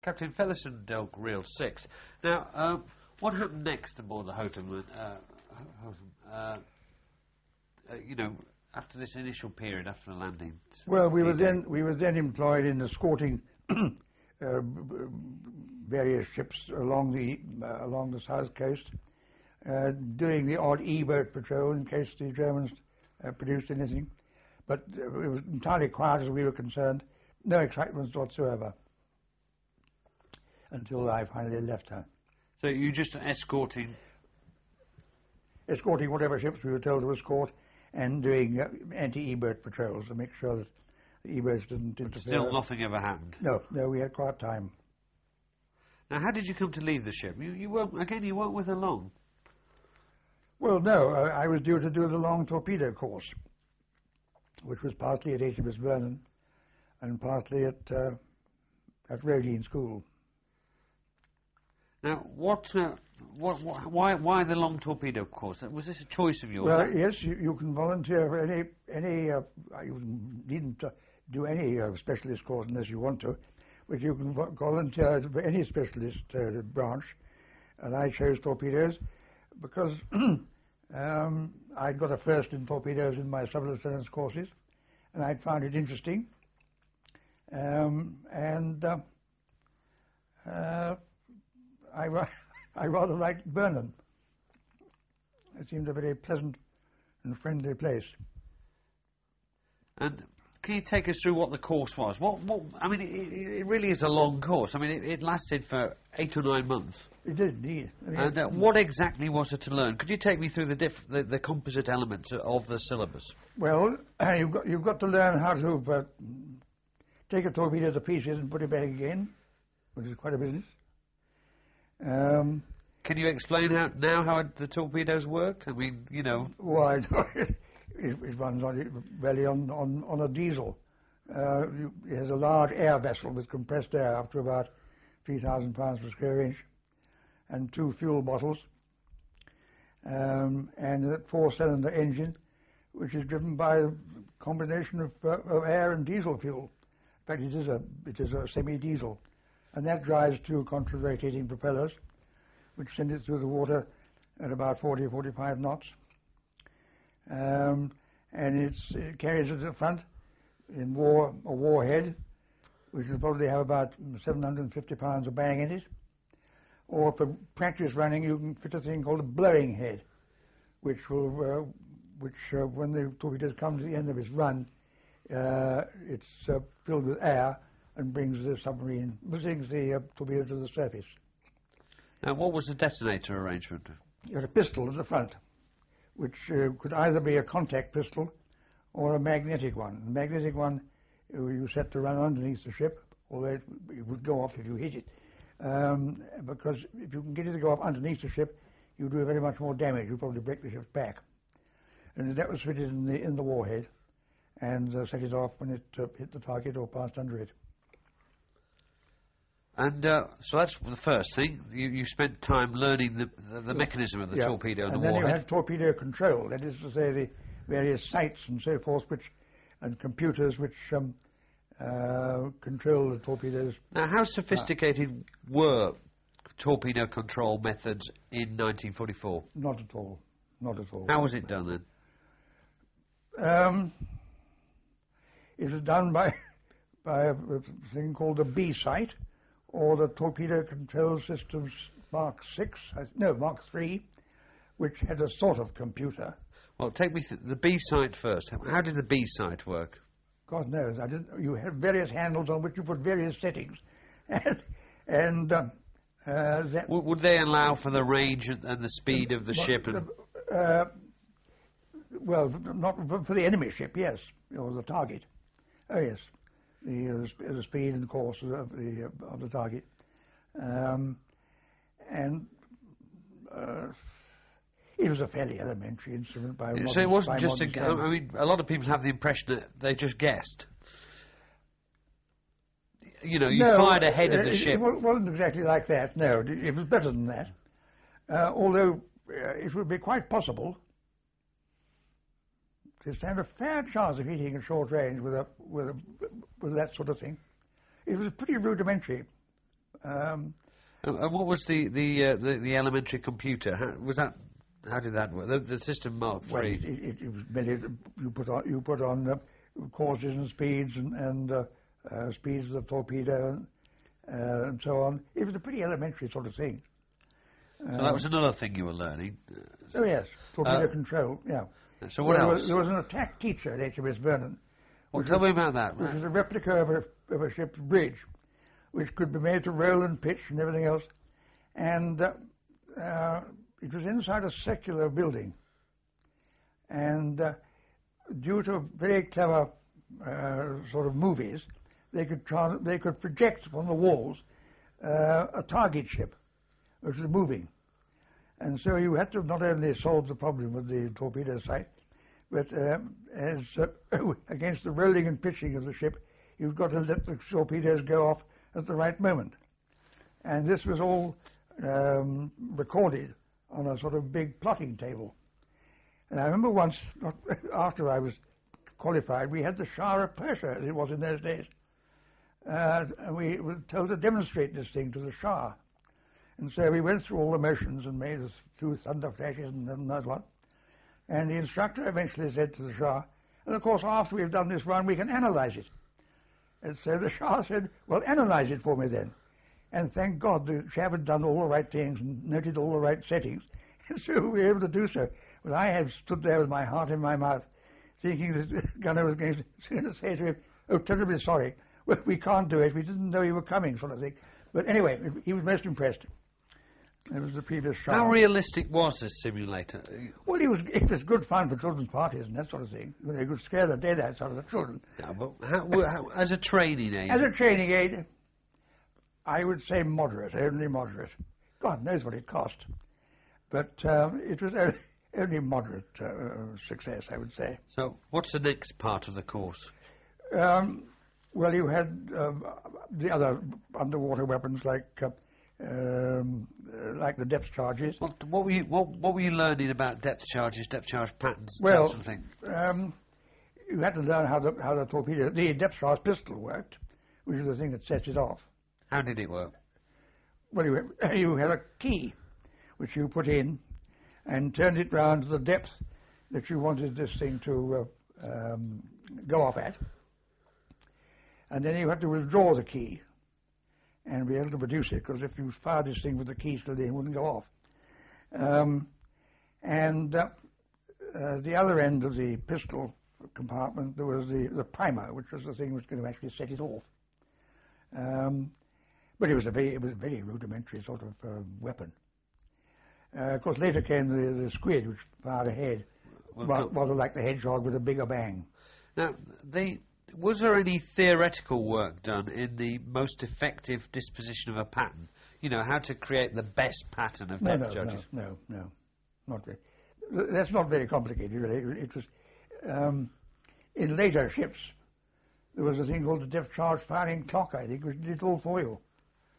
Captain Featherstone Delk Reel 6. Now, what happened next aboard the Houghton? You know, after this initial period, after the landing? Well, we were then employed in escorting various ships along the south coast, doing the odd E-boat patrol in case the Germans produced anything. But it was entirely quiet as we were concerned. No excitement whatsoever until I finally left her. So you just escorting whatever ships we were told to escort, and doing anti-E-boat patrols to make sure that the E-boats didn't interfere. Still nothing ever happened? No, we had quiet time. Now, how did you come to leave the ship? You weren't with her long. Well, no, I was due to do the long torpedo course, which was partly at HMS Vernon and partly at Roedean School. Now, why the long torpedo course? Was this a choice of yours? Well, yes, you can volunteer for any. You needn't do any specialist course unless you want to, but you can volunteer for any specialist branch. And I chose torpedoes because I got a first in torpedoes in my sub-lieutenant's courses, and I'd found it interesting. I rather liked Vernon. It seemed a very pleasant and friendly place. And can you take us through what the course was? I mean, it really is a long course. I mean, it lasted for 8 or 9 months. It did indeed. And what exactly was it to learn? Could you take me through the composite elements of the syllabus? Well, you've got to learn how to take a torpedo to pieces and put it back again, which is quite a business. Can you explain how the torpedoes worked? I mean, you know. Well, it runs on a diesel. It has a large air vessel with compressed air up to about 3,000 pounds per square inch, and 2 fuel bottles, and a 4-cylinder engine, which is driven by a combination of air and diesel fuel. In fact, it is a semi-diesel, and that drives 2 contra-rotating propellers, which send it through the water at about 40-45 knots. And it carries at the front a warhead, which will probably have about 750 pounds of bang in it. Or for practice running, you can fit a thing called a blowing head, which will, when the torpedo comes to the end of its run, it's filled with air and brings the torpedo to the surface. Now, what was the detonator arrangement? You had a pistol at the front, which could either be a contact pistol or a magnetic one. The magnetic one you set to run underneath the ship, although it would go off if you hit it. Because if you can get it to go up underneath the ship, you do very much more damage. You probably break the ship's back. And that was fitted in the warhead, and set it off when it hit the target or passed under it. And so that's the first thing. You spent time learning the mechanism of the torpedo and the warhead. And then you had torpedo control. That is to say, the various sights and so forth, and computers which control the torpedoes. Now, how sophisticated were torpedo control methods in 1944? Not at all. Not at all. How was it done then? It was done by a thing called the B sight, or the Torpedo Control Systems Mark 3, which had a sort of computer. Well, take me through the B sight first. How did the B sight work? God knows. You had various handles on which you put various settings, and would they allow for the range and the speed of the ship? Well, not for the enemy ship, yes, or the target. Oh yes, the speed and course of the target, it was a fairly elementary instrument by modern. So it wasn't just a lot of people have the impression that they just guessed. You know, you fired ahead of the ship. It wasn't exactly like that. No, it was better than that. Although it would be quite possible to stand a fair chance of hitting at short range with that sort of thing. It was pretty rudimentary, And what was the elementary computer? How did that work? The system Mark Well, III. it was merely you put on courses and speeds and speeds of the torpedo and so on. It was a pretty elementary sort of thing. So that was another thing you were learning. Oh yes, torpedo control. Yeah. So what else? There was an attack teacher at HMS Vernon. Well, tell me about that. Which is a replica of a ship's bridge, which could be made to roll and pitch and everything else. And it was inside a circular building. And due to very clever sort of movies, they could project on the walls a target ship, which was moving. And so you had to not only solve the problem with the torpedo sight, but against the rolling and pitching of the ship, you've got to let the torpedoes go off at the right moment. And this was all recorded on a sort of big plotting table. And I remember once, after I was qualified, we had the Shah of Persia, as it was in those days. And we were told to demonstrate this thing to the Shah. And so we went through all the motions and made a few thunder flashes and that lot. And the instructor eventually said to the Shah, and of course after we've done this run we can analyze it. And so the Shah said, well, analyze it for me then. And thank God the chap had done all the right things and noted all the right settings. And so we were able to do so. But I had stood there with my heart in my mouth, thinking that the gunner was going to say to him, oh, terribly sorry, well, we can't do it, we didn't know you were coming, sort of thing. But anyway, he was most impressed. It was the previous Shah. How realistic was this simulator? Well, it was good fun for children's parties and that sort of thing. They could scare the dead out of the children. Yeah, but how, as a training aid? As a training aid, I would say moderate, only moderate. God knows what it cost. But it was only moderate success, I would say. So what's the next part of the course? Well, you had the other underwater weapons like the depth charges. What were you learning about depth charges, depth charge patterns, well, that sort of thing? You had to learn how the torpedo, the depth charge pistol worked, which is the thing that sets it off. How did it work? Well, you had a key which you put in and turned it round to the depth that you wanted this thing to go off at. And then you had to withdraw the key and be able to produce it, because if you fired this thing with the key still in, it wouldn't go off. The other end of the pistol compartment, there was the primer, which was the thing which was going to actually set it off. But it was a very rudimentary sort of weapon. Of course, later came the squid, which fired ahead, rather like the hedgehog with a bigger bang. Now, was there any theoretical work done in the most effective disposition of a pattern? You know, how to create the best pattern of depth charges? No, not very. That's not very complicated, really. It was in later ships. There was a thing called the depth charge firing clock, I think, which did it all for you.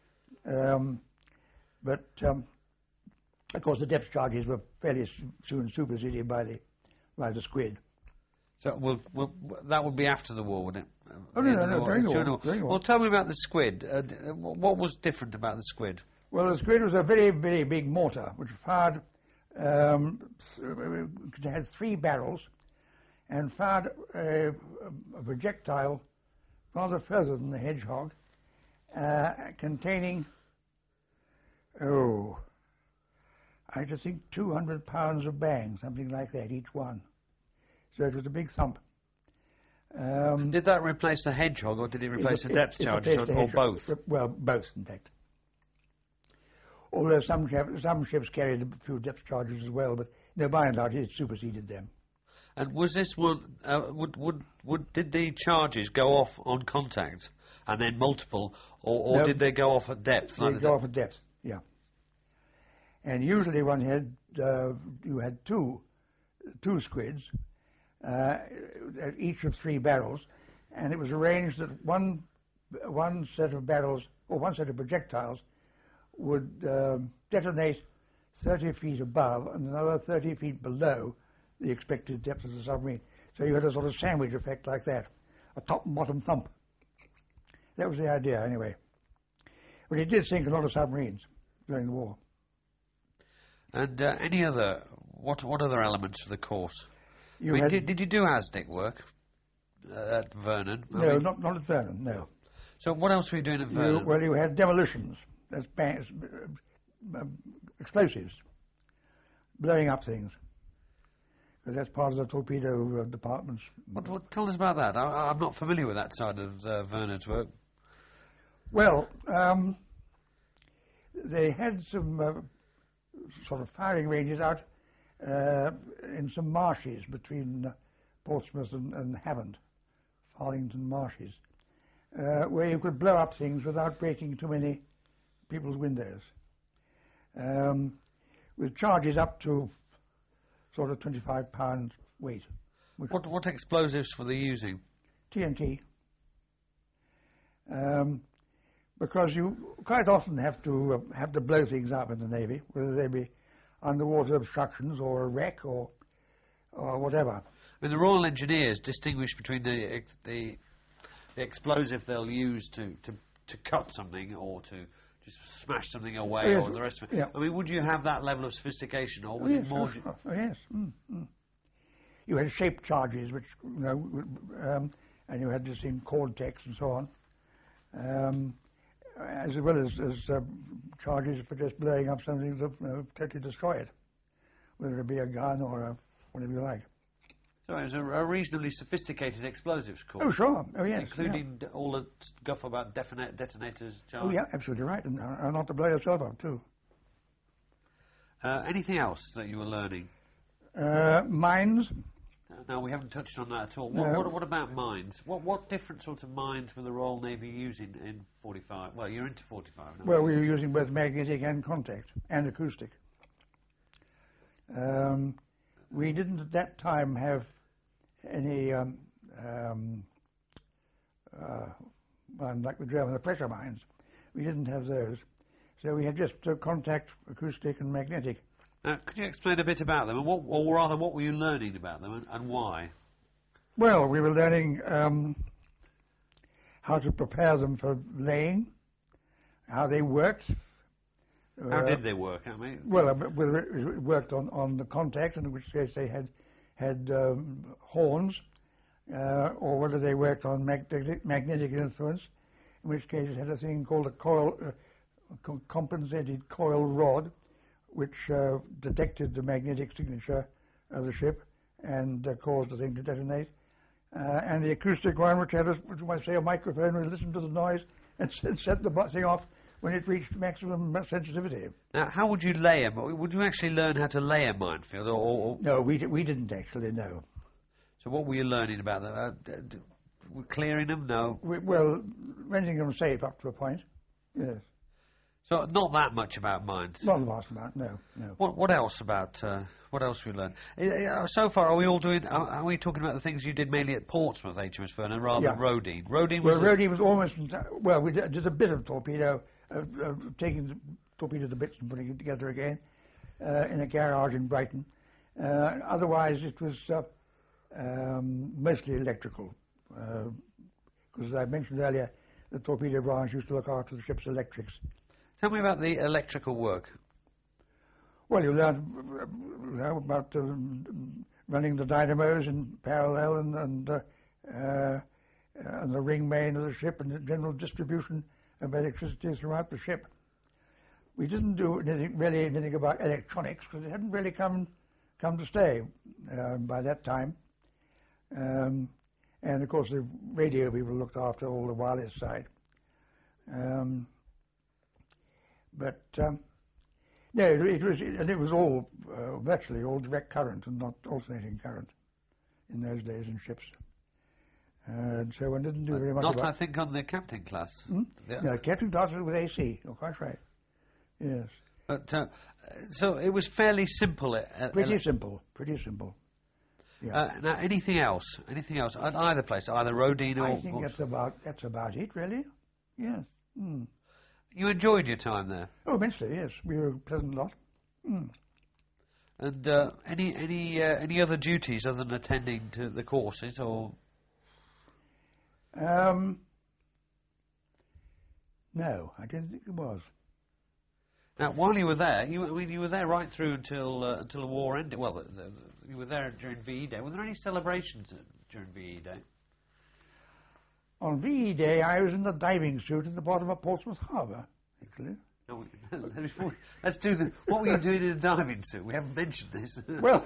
Of course, the depth charges were fairly soon superseded by the squid. So that would be after the war, wouldn't it? Oh, no, during the war. Well, tell me about the squid. What was different about the squid? Well, the squid was a very, very big mortar, which fired, it had 3 barrels, and fired a projectile rather further than the hedgehog, containing, I just think 200 pounds of bang, something like that, each one. So it was a big thump. Did that replace the hedgehog, or did it replace the depth charges, or both? Well, both, in fact. Although some ships carried a few depth charges as well, but no, by and large, it superseded them. And was this one? Did the charges go off on contact, and then multiple, or did they go off at depth? They go off at depth, yeah. And usually you had two squids, each of 3 barrels, and it was arranged that one set of barrels, or one set of projectiles, would detonate 30 feet above and another 30 feet below the expected depth of the submarine. So you had a sort of sandwich effect like that, a top and bottom thump. That was the idea, anyway. But he did sink a lot of submarines during the war. And any other, what other elements of the course? You I mean, had, did you do ASDIC work at Vernon? I no, mean, not at Vernon, no. So what else were you doing at Vernon? Well, you had demolitions, that's explosives, blowing up things. So that's part of the torpedo department's. Tell us about that. I'm not familiar with that side of Vernon's work. Well, they had some sort of firing ranges out in some marshes between Portsmouth and Havant, Farlington marshes, where you could blow up things without breaking too many people's windows, with charges up to sort of 25 pounds weight. What explosives were they using? TNT. Because you quite often have to blow things up in the Navy, whether they be underwater obstructions or a wreck or whatever. I mean, the Royal Engineers distinguish between the explosive they'll use to cut something or to just smash something away, yes, or the rest of it. yeah. I mean, would you have that level of sophistication, or was yes, it more? yes. You had shaped charges, which and you had this in Cortex and so on, as well as charges for just blowing up something to totally destroy it, whether it be a gun or whatever you like. So it was a reasonably sophisticated explosives course. Oh, sure. Oh, yes. Including all the guff about detonators. Oh, yeah, absolutely right. And not to blow yourself up, too. Anything else that you were learning? Mines. No, we haven't touched on that at all. No. What about mines? What different sorts of mines were the Royal Navy using in 45? Well, you're into 45 now. Well, we were using both magnetic and contact and acoustic. We didn't at that time have any, like the German, the pressure mines. We didn't have those. So we had just contact, acoustic and magnetic. Could you explain a bit about them, and or rather, what were you learning about them, and why? Well, we were learning how to prepare them for laying, how they worked. How did they work? I mean, well, it worked on the contact, in which case they had horns, or whether they worked on magnetic influence, in which case it had a thing called a coil, compensated coil rod, which detected the magnetic signature of the ship and caused the thing to detonate. And the acoustic one, which had, which might say, a microphone, would listen to the noise and set the thing off when it reached maximum sensitivity. Now, how would you lay a? Would you actually learn how to lay a minefield, or? No, we didn't actually know. So what were you learning about that? Clearing them? No. Well, rendering them safe up to a point. Yes. So not that much about mines. Not a vast amount. No. What else about? What else we learned? So far, are we all doing? Are we talking about the things you did mainly at Portsmouth, HMS Vernon, rather than Rodine? Rodine was. Well, Rodine was almost. Well, we did a bit of torpedo, taking the torpedo to bits and putting it together again in a garage in Brighton. Otherwise, it was mostly electrical, because as I mentioned earlier, the torpedo branch used to look after the ship's electrics. Tell me about the electrical work. Well, you learn about running the dynamos in parallel and the ring main of the ship and the general distribution of electricity throughout the ship. We didn't do anything about electronics because it hadn't really come to stay by that time. And of course, the radio people looked after all the wireless side. But no, it was all virtually all direct current and not alternating current in those days in ships. And so one didn't do very much. Not, I think, on the captain class. No, captain class was with AC. You're quite right. Yes. But so it was fairly simple. Pretty simple. Yeah. Now, anything else? Anything else at either place, either Rodine or? I think that's about it, really. Yes. You enjoyed your time there? Oh, immensely, yes. We were a pleasant lot. And any other duties other than attending to the courses, or? No, I didn't think it was. Now, while you were there, you were there right through until the war ended. Well, you were there during VE Day. Were there any celebrations during VE Day? On VE Day, I was in the diving suit at the bottom of Portsmouth Harbour, actually. No, let's do the. What were you doing in a diving suit? We haven't mentioned this.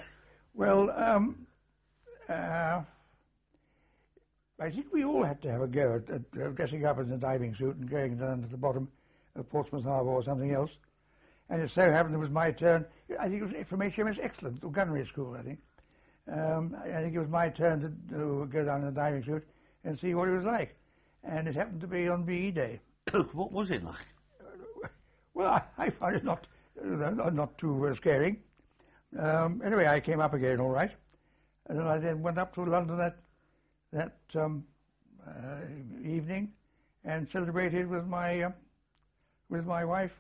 I think we all had to have a go at dressing up in a diving suit and going down to the bottom of Portsmouth Harbour or something else. And it so happened it was my turn. I think it was from HMS Excellent, or Gunnery School, I think. I think it was my turn to go down in a diving suit and see what it was like. And it happened to be on VE Day. What was it like? Well, I found it not too scaring. Anyway, I came up again all right. And then I went up to London that evening and celebrated with my wife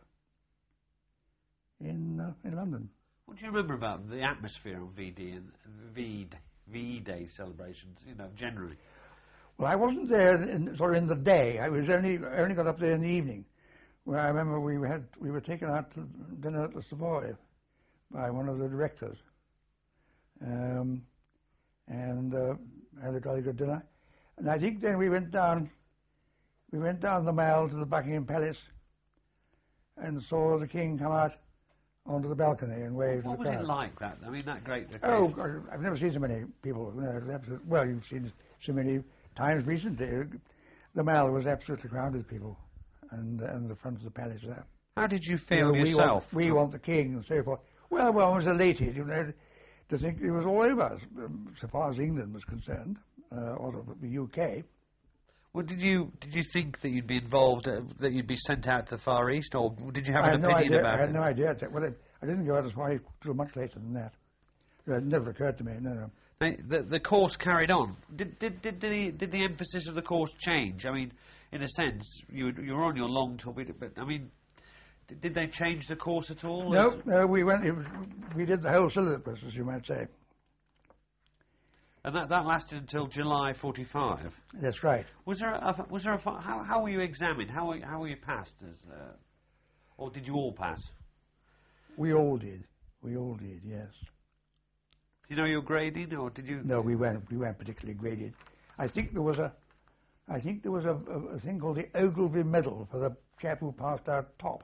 in London. What do you remember about the atmosphere on VE Day celebrations? Generally. Well, I wasn't there in the day. I was only got up there in the evening. Where I remember we were taken out to dinner at the Savoy by one of the directors, and had a jolly good dinner. And I think then we went down the Mall to the Buckingham Palace and saw the King come out onto the balcony and wave to the crowd. What was it like, that? I mean, that great occasion. Oh, God, I've never seen so many people. Well, you've seen so many times recently. The Mall was absolutely crowded with people, and the front of the palace there. How did you feel yourself? We want the King and so forth. Well, one was elated, to think it was all over, so far as England was concerned, or the UK. Well, did you think that you'd be involved, that you'd be sent out to the Far East, or did you have an opinion about it? I had no idea. Well, I didn't go out as far till much later than that. It never occurred to me. No. The course carried on. Did the emphasis of the course change? I mean, in a sense, you were on your long torpedo, but I mean, did they change the course at all? No, we went. We did the whole syllabus, as you might say. And that lasted until July 45. That's right. Was there how were you examined? How were you passed? Or did you all pass? We all did. We all did. Yes. Do you know your grading, or did you? No, we weren't particularly graded. I think there was a thing called the Ogilvy Medal for the chap who passed out top,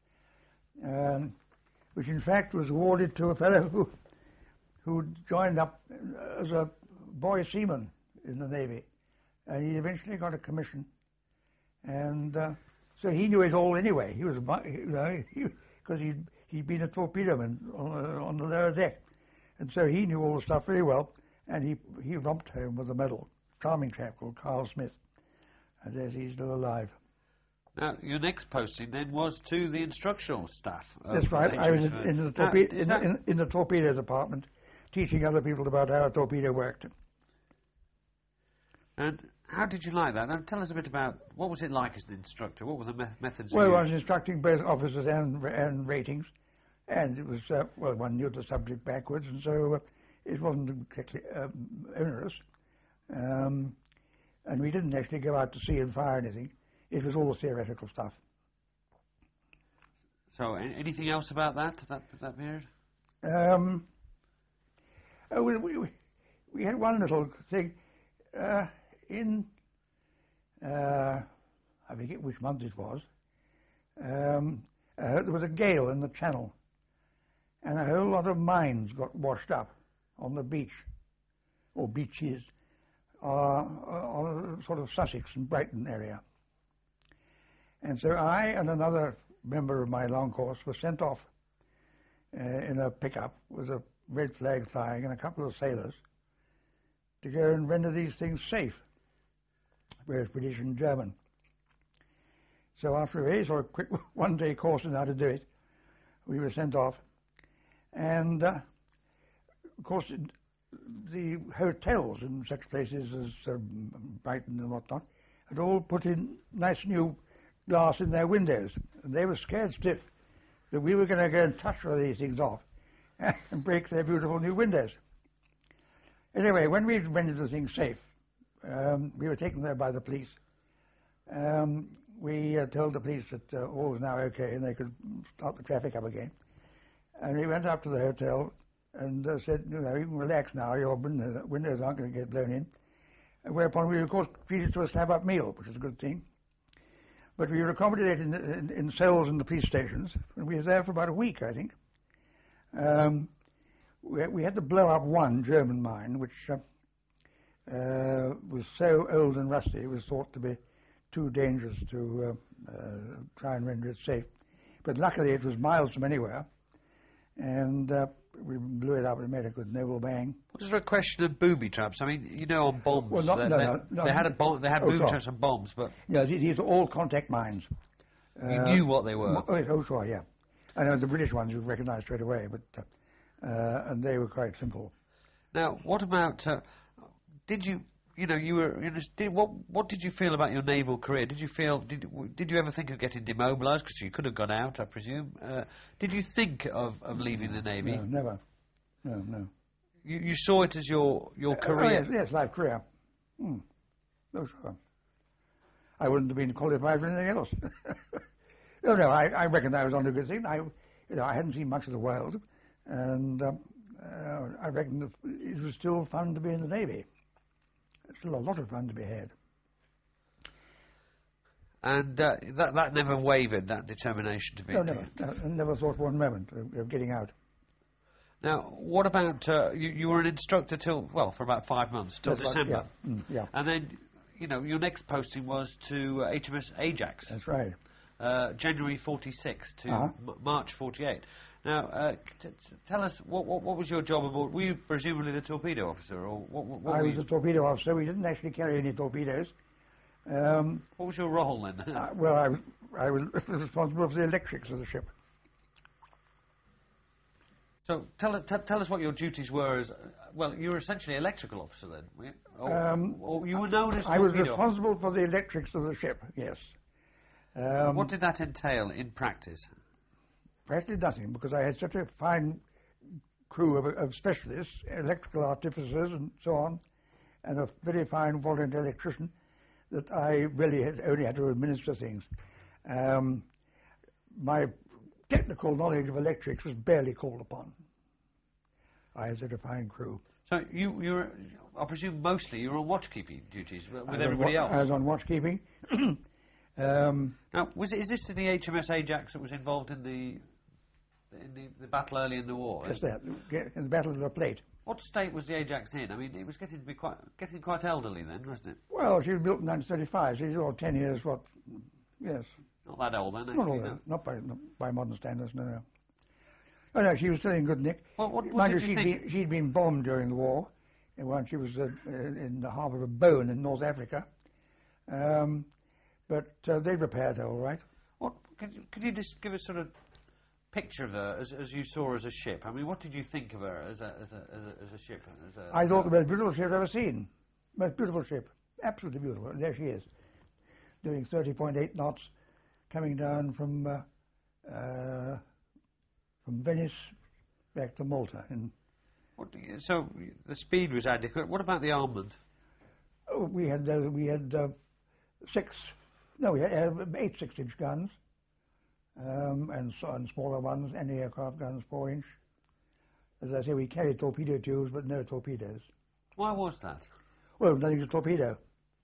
which in fact was awarded to a fellow who joined up as a boy seaman in the Navy, and he eventually got a commission, and so he knew it all anyway. He was because he'd been a torpedoman on the lower deck, and so he knew all the stuff very well, and he romped home with a medal. Charming chap called Carl Smith, and he's still alive. Now, your next posting then was to the instructional staff. That's right. I was in the torpedo department, teaching other people about how a torpedo worked. And how did you like that? Now, tell us a bit about what was it like as an instructor. What were the methods? Well, I was instructing both officers and ratings, and it was one knew the subject backwards, and so it wasn't particularly onerous. And we didn't actually go out to sea and fire anything. It was all theoretical stuff. So, anything else about that period? We had one little thing I forget which month it was. There was a gale in the Channel, and a whole lot of mines got washed up on the beach, or beaches, on sort of Sussex and Brighton area. And so I and another member of my long course were sent off in a pickup with a red flag flying and a couple of sailors to go and render these things safe, whereas British and German. So after a very sort of quick one-day course on how to do it, we were sent off. And, of course, the hotels in such places as Brighton and whatnot had all put in nice new glass in their windows. And they were scared stiff that we were going to go and touch all these things off and break their beautiful new windows. Anyway, when we rendered the thing safe, we were taken there by the police. we told the police that all was now okay and they could start the traffic up again. And we went up to the hotel and said, you know, you can relax now, your windows aren't going to get blown in. And whereupon we, of course, treated to a slab-up meal, which is a good thing. But we were accommodated in cells in the police stations, and we were there for about a week, I think. We had to blow up one German mine, which was so old and rusty, it was thought to be too dangerous to try and render it safe. But luckily it was miles from anywhere, and we blew it up and made a good noble bang. Was there a question of booby traps? I mean, you know, on bombs, well, they had booby traps on bombs, but yeah, these are all contact mines. You knew what they were. Oh, sure, yeah. I know the British ones you recognise straight away, but and they were quite simple. Now, what about? Did you? You know, you were. What did you feel about your naval career? Did you feel? Did you ever think of getting demobilised? Because you could have gone out, I presume. Did you think of leaving the Navy? No, never. No. You saw it as your career. Oh, yes, life career. Oh, sure. I wouldn't have been qualified for anything else. No, I reckon I was on a good thing. I hadn't seen much of the world, and I reckon it was still fun to be in the Navy. Still a lot of fun to be had. And that never wavered, that determination to be. No, never. I never thought for one moment of getting out. Now, what about you were an instructor for about 5 months, till December. Right, yeah. And then, you know, your next posting was to HMS Ajax. That's right. January 46 to March 48. Now, tell us, what was your job aboard? Were you presumably the torpedo officer, or what I was a torpedo officer. We didn't actually carry any torpedoes. What was your role then? Well, I was responsible for the electrics of the ship. So tell us what your duties were as... Well, you were essentially electrical officer then, were you? Or you were known as torpedo I was responsible for the electrics of the ship, yes. What did that entail in practice? Practically nothing, because I had such a fine crew of specialists, electrical artificers and so on, and a very fine volunteer electrician, that I really only had to administer things. My technical knowledge of electrics was barely called upon. I had such a fine crew. So you were, I presume, mostly you were on watchkeeping duties with everybody else? I was on watchkeeping. Now, is this the HMS Ajax that was involved in the battle early in the war? Yes, that, in the Battle of the Plate. What state was the Ajax in? I mean, it was getting quite elderly then, wasn't it? Well, she was built in 1935, so she's all 10 years, yes. Not that old then, Not actually, old, not by modern standards, no. Oh, no, she was still in good nick. Well, what did you think? She'd been bombed during the war, and she was in the harbour of Bone in North Africa. But they repaired her all right. Could you just give a sort of picture of her as you saw her as a ship? I mean, what did you think of her as a ship? I thought the most beautiful ship I've ever seen. Most beautiful ship, absolutely beautiful. And there she is, doing 30.8 knots, coming down from Venice back to Malta. So the speed was adequate. What about the armament? Oh, we had 8 6-inch guns, and smaller ones, anti-aircraft guns, 4-inch. As I say, we carried torpedo tubes, but no torpedoes. Why was that? Well, nothing to torpedo.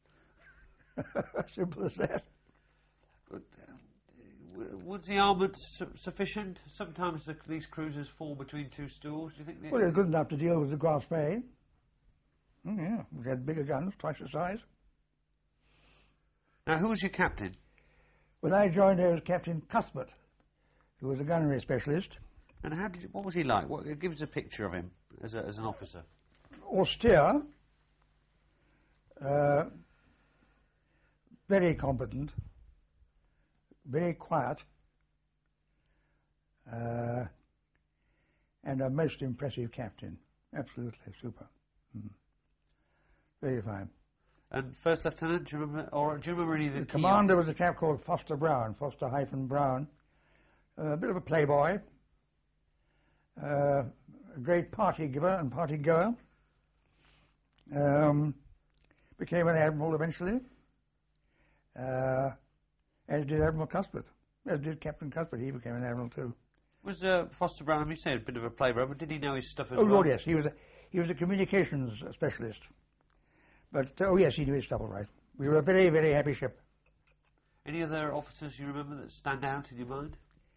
Simple as that. But, was the armament sufficient? Sometimes these cruisers fall between two stools. Do you think? Well, they're good enough to deal with the Graf Spee. Oh, yeah, we had bigger guns, twice the size. Now, who was your captain? When I joined, there was Captain Cuthbert, who was a gunnery specialist. And what was he like? Give us a picture of him as an officer. Austere, very competent, very quiet, and a most impressive captain. Absolutely super. Very fine. And First Lieutenant, do you remember any of the commander was a chap called Foster Brown, Foster-Brown. A bit of a playboy, a great party giver and party goer. Became an admiral eventually. as did Admiral Cuthbert, as did Captain Cuthbert. He became an admiral too. Was Foster Brown, you said, a bit of a playboy, but did he know his stuff as Oh, well? Lord, yes. He was a communications specialist. But, oh, yes, he knew his stuff all right. We were a very, very happy ship. Any other officers you remember that stand out in your mind?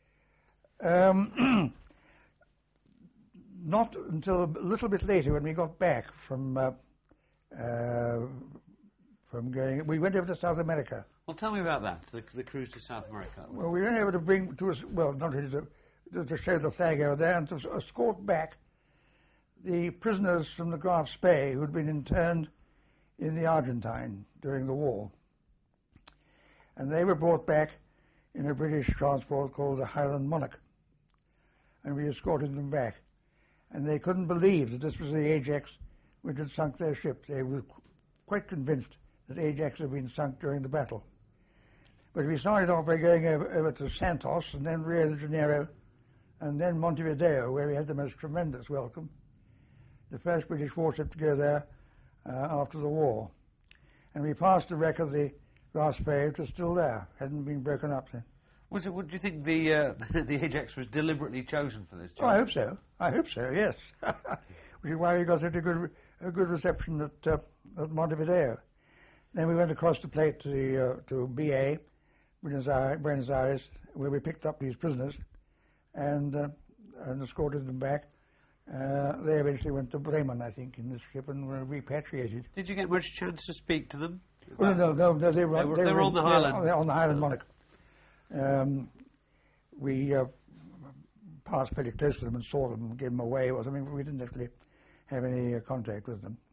Not until a little bit later when we got back from going. We went over to South America. Well, tell me about that, the cruise to South America. Well, we were able to bring to us, well, not really to show the flag over there and to escort back the prisoners from the Graf Spee who had been interned in the Argentine during the war. And they were brought back in a British transport called the Highland Monarch. And we escorted them back. And they couldn't believe that this was the Ajax which had sunk their ship. They were quite convinced that Ajax had been sunk during the battle. But we started off by going over to Santos and then Rio de Janeiro and then Montevideo, where we had the most tremendous welcome. The first British warship to go there after the war. And we passed the wreck of the Graf Spee, which was still there, hadn't been broken up then. Was it? Do you think the the Ajax was deliberately chosen for this job? Oh, I hope so. I hope so. Yes, which is why we got such a good reception at Montevideo. Then we went across the plate to BA, Buenos Aires, where we picked up these prisoners and escorted them back. They eventually went to Bremen, I think, in this ship and were repatriated. Did you get much chance to speak to them? Oh, no, they were on the Highland. On the Highland Monarch. We passed pretty close to them and saw them and gave them away or something, but we didn't actually have any contact with them.